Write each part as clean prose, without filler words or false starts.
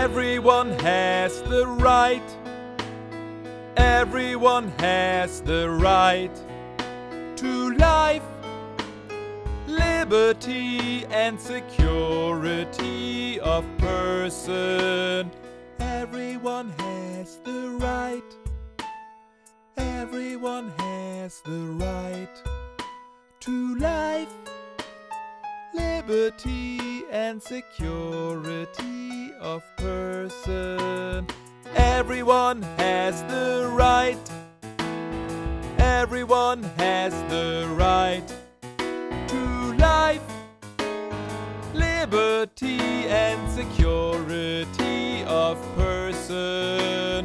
Everyone has the right. Everyone has the right to life, liberty and security of person. Everyone has the right. Everyone has the right to life, liberty and security of person. Everyone has the right. Everyone has the right to life, liberty and security of person.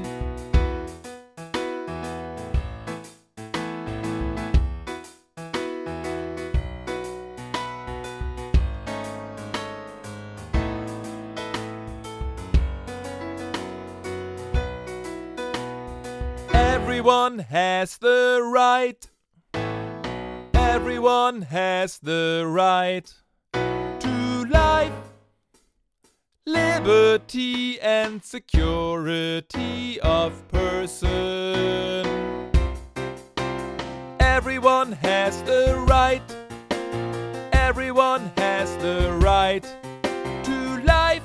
Everyone has the right. Everyone has the right to life, liberty and security of person. Everyone has the right. Everyone has the right to life,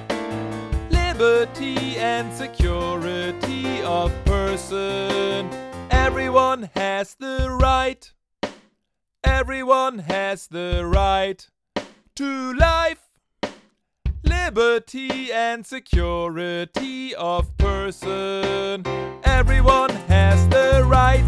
liberty and security of person. Everyone has the right. Everyone has the right to life, liberty and security of person. Everyone has the right.